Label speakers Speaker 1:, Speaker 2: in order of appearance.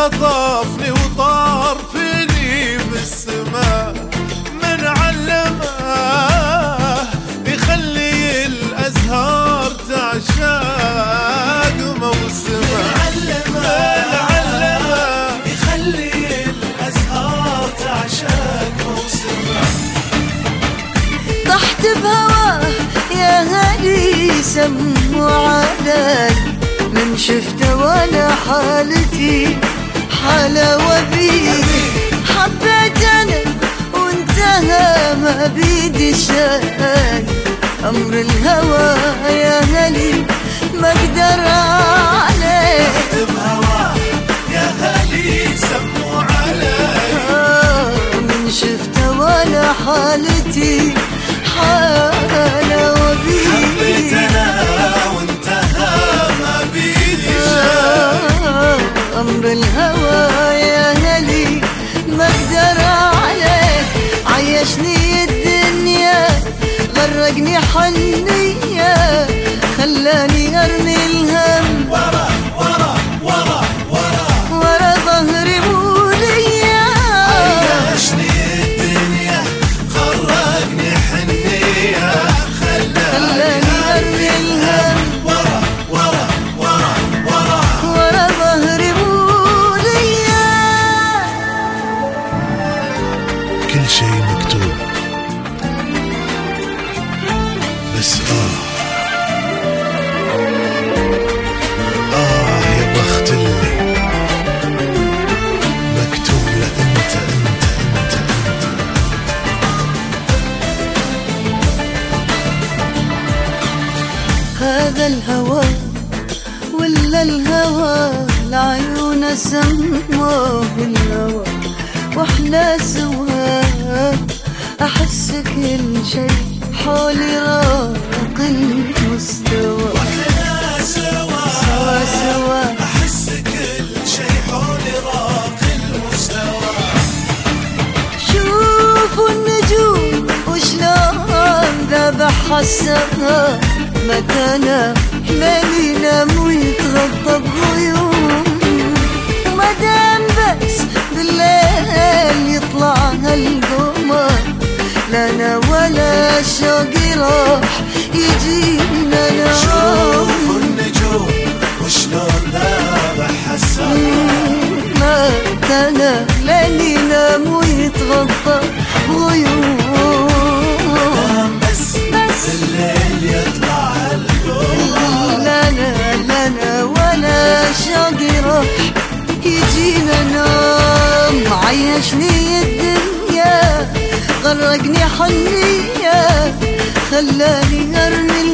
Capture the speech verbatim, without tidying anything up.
Speaker 1: خطفني وطار فيني بالسماء، من علمه يخلي الأزهار تعشاق موسمه، من علمه
Speaker 2: يخلي الأزهار تعشاق موسمه.
Speaker 3: طحت بهواه يا هلي سموا علي، من شفته وانا حالتي حالة وبيه، حبيت انا وانتهى ما بيدي شيء، امر الهوى يا هلي ما اقدر عليه.
Speaker 2: طحت بهواه يا هلي سموا علي،
Speaker 3: من شفته وانا حالتي حالة وبيه،
Speaker 2: حبيت انا وانتهى ما بيدي شيء،
Speaker 3: أمر الهوى يا هلي ما اقدر عليه. عيشني الدنيا غرقني حنية، خلاني ارمي الهم
Speaker 2: ورا ورا ورا ورا
Speaker 3: ورا ظهري مولية.
Speaker 2: عيشني الدنيا غرقني حنية،
Speaker 3: خلاني ارمي الهم
Speaker 2: ورا ورا ورا ورا
Speaker 3: ورا ظهري مولية.
Speaker 1: كل شيء مكتوب، بس آه آه يا بخت اللي مكتوب له أنت أنت أنت أنت.
Speaker 3: هذا الهوى ولا الهوى العيون سموه الهوى، واحنا سوا احس كل شيء حولي راق المستوى،
Speaker 2: واحنا سوا
Speaker 3: سوا سوا
Speaker 2: احس كل شيء حولي راق المستوى.
Speaker 3: شوفوا النجوم وشلون ذبح السما، مكانه ليل ينام ويتغطى بغيوم، ومدام بس بالليل يطلع هالقمر، لا انا ولا شوقي راح يجينا نوم.
Speaker 2: شوفوا النجوم وشلون ذبح السما،
Speaker 3: مكانه ليل ينام ويتغطى بغيوم،
Speaker 2: بس بس الليل يطلع القمر،
Speaker 3: لا لا لا لا ولا شوقي راح يجينا نوم. عيشني الدنيا غرقني حنية، خلاني ارمي